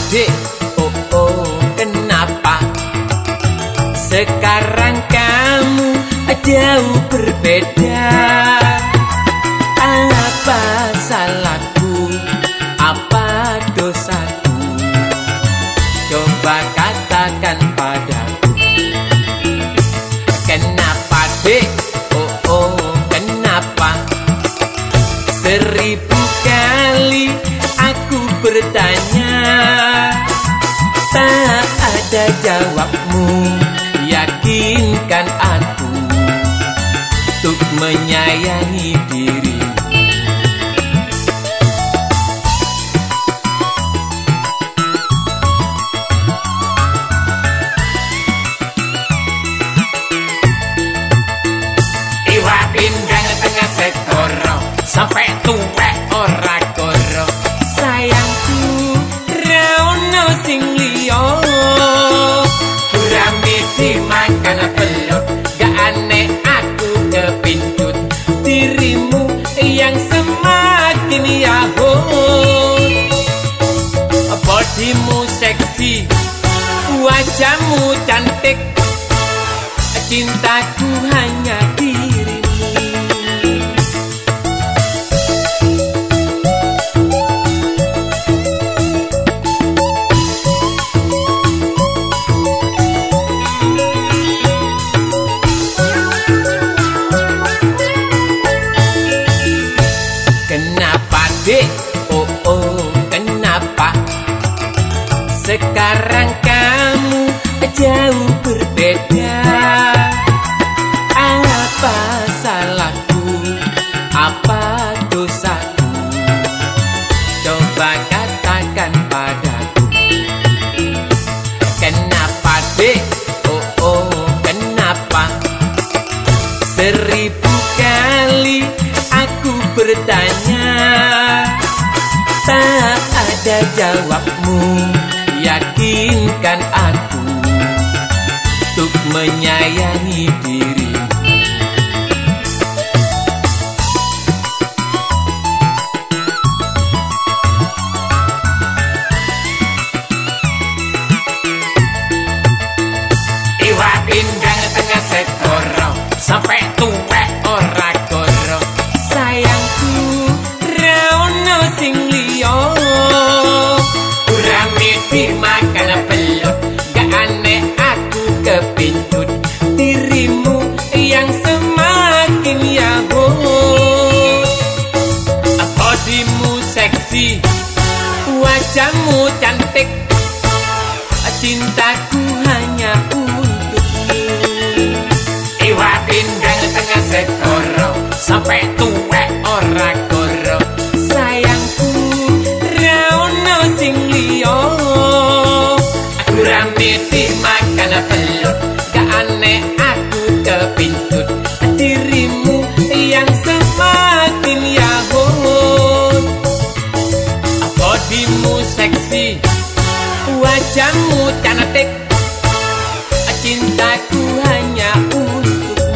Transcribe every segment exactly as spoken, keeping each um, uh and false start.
dek, oh oh kenapa sekarang kamu jauh berbeda? Apa salahku, apa dosaku? Coba katakan padaku. Kenapa dek, oh oh kenapa? Seribu kali aku bertanya, tak ada jawabmu. Yakinkan aku untuk menyayangi dirimu. Iwak pinggang tengah sekoro, sampai tuwek ora koro. Sayangku raono sing liya, gurame dimakan peluk. Gak aneh aku kepincut dirimu yang semakin yahut. Bodimu seksi, wajahmu cantik, cintaku hanya dirimu. Kenapa dek, oh oh kenapa sekarang kamu jauh berbeda? Apa salahku, apa dosaku? Coba katakan padaku. Kenapa dek, oh oh kenapa? Seribu kali aku bertanya, tak ada jawabmu. Yakinkan aku untuk menyayangi dirimu. Iwak pinggang tengah sekoro, sampai tuwek ora koro. Sayangku raono sing liya, gurame dimakan peluk. Gak aneh aku kepincut dirimu yang semakin yahut. Bodimu seksi, wajahmu cantik, cintaku hanya untukmu. Iwak pinggang tengah sekoro, sampai tuwek ora koro. Sayangku raono sing liya, gurame dimakan peluk. Gak aneh aku kepincut dirimu yang semakin yahut. Bodimu seksi, wajahmu cantik, cintaku hanya untukmu.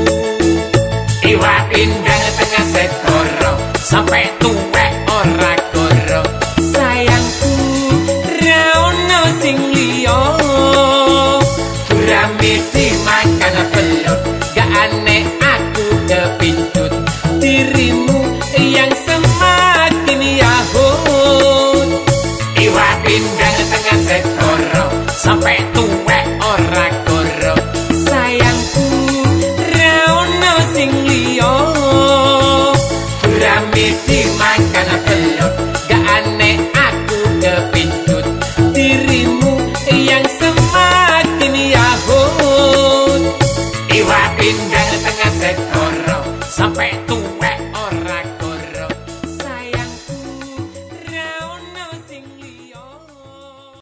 Iwak pinggang tengah sekoro, sampai tuwek ora koro. Sayangku raono sing liya, gurame dimakan peluk. Gak aneh